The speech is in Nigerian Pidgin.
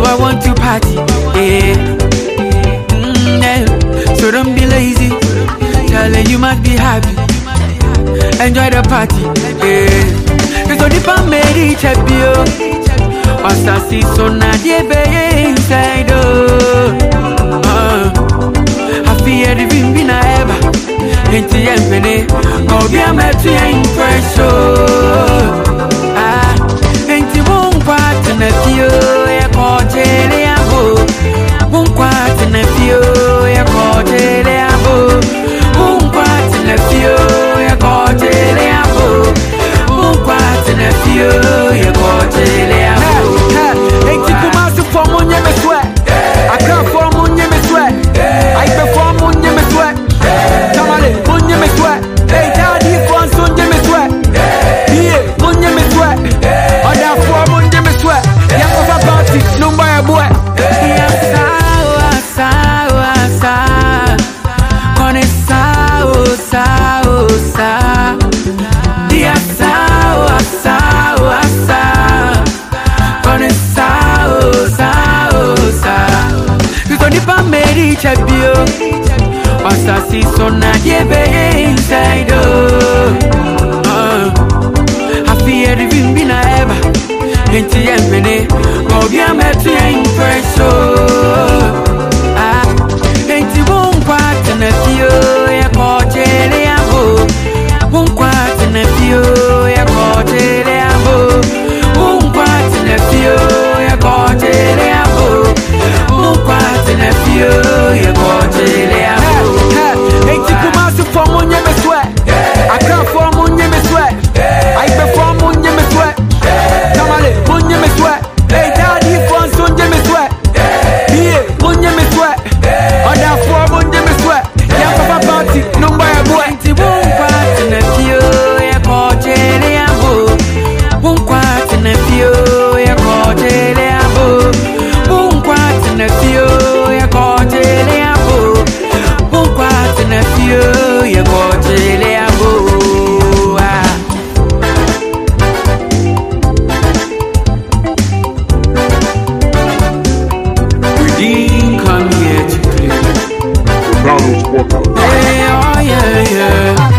I want to party, yeah. So don't be lazy, darling, you must be happy. Enjoy the party, yeah. Cause all the fun made each of you. Osasi so na die be inside, I fear the bimbi na eba. Into yempene, go be a metu ya impression. Into one part in a few, ya kote ya bo. One part in a few, ya kote ya bo. One part in a few, ya kote ya bo. One part in a few, ya kote ya bo. Ain't you come out for money me sweat? I can't for money me sweat. I perform money me sweat. Come on, money me sweat. Hey, daddy, for son me sweat. Yeah, money me sweat. Other for money me sweat. Yeah, for party, no buy a boy. Yeah, sawa, sawa, sawa. Kone sawa, sawa, sawa. Yeah, sawa, sawa, sawa. Kone sawa, sawa, sawa. You don't even make each of you. Osasi so na die be inside, I fear the bimbi na eba. Into yempene, go be a metu ya impression. Into one part in a few, ya kote ya bo. One part in a few, ya kote ya bo. One part in a few, ya kote ya bo. One part in a few, ya kote ya bo. Ain't you come out for money me sweat? I can't for money me sweat. I perform money me sweat. Come on, money me sweat. Hey, daddy, for son me sweat. Yeah, money me sweat. Other for money me sweat. Yeah, papa party, no buy a boy. Ain't you one part in a few? Yeah, kote ya bo. One part in a few. Yeah, kote ya bo. One part in a few. Yeah, kote ya bo. One part in a few. Yeah, kote ya bo. We didn't come here to play. McDonald's Walker. Hey, oh yeah, yeah.